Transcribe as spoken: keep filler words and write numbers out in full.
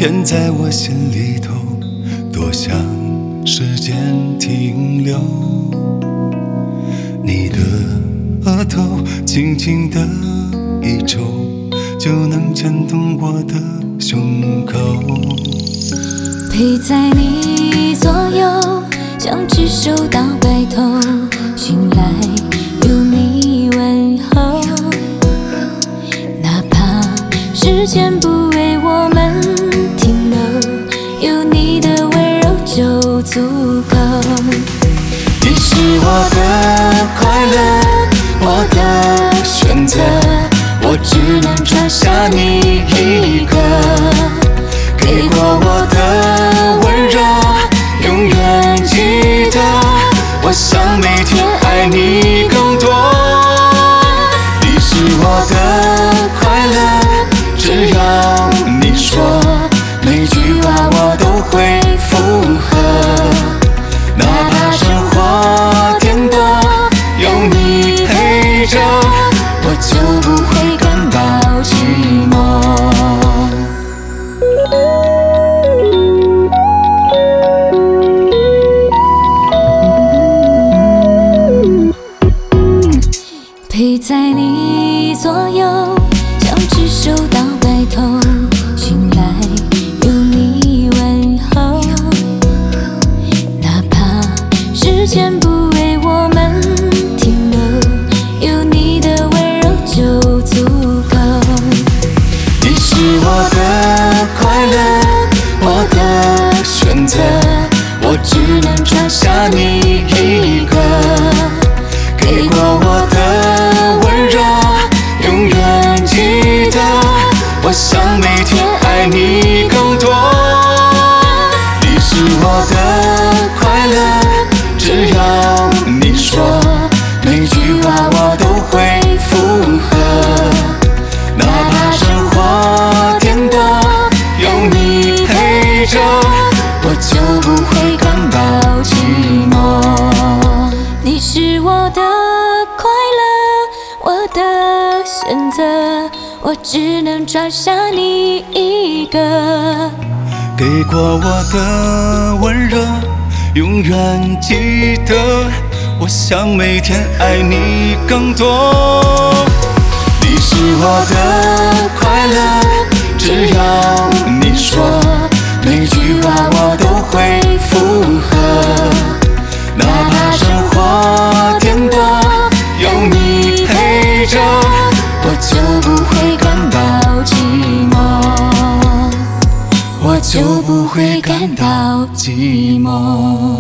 填在我心里头，多想时间停留。你的额头轻轻的一抽，就能牵动我的胸口。 陪在你左右，像只手到白头，醒来有你问候。哪怕时间不为我们停留，有你的温柔就足够。 你是我的快乐，我的选择，我只能抓下你一个。给过我的温柔，永远记得，我想每天爱你更多。你是我的快乐，只要你说，每句话我都会附和。哪怕生活颠簸，有你陪着，我就不会感到寂寞。 陪在你左右，像只手到白头，醒来有你问候。哪怕时间不为我们停留，有你的温柔就足够。 你是我的快乐，我的选择，我只能抓下你一个。给过我的温柔，永远记得，我想每天爱你更多。你是我的快乐，只要你说，每句话我都会附和。哪怕生活颠簸，有你陪着，我就不会感到寂寞。 你是我的快乐，我的选择，我只能抓下你一个。 给过我的温柔，永远记得，我想每天爱你更多。你是我的快乐，只要你说，每句话我都会附和。哪怕生活颠簸，有你陪着，我就不会感到寂寞，我就不会感到寂寞。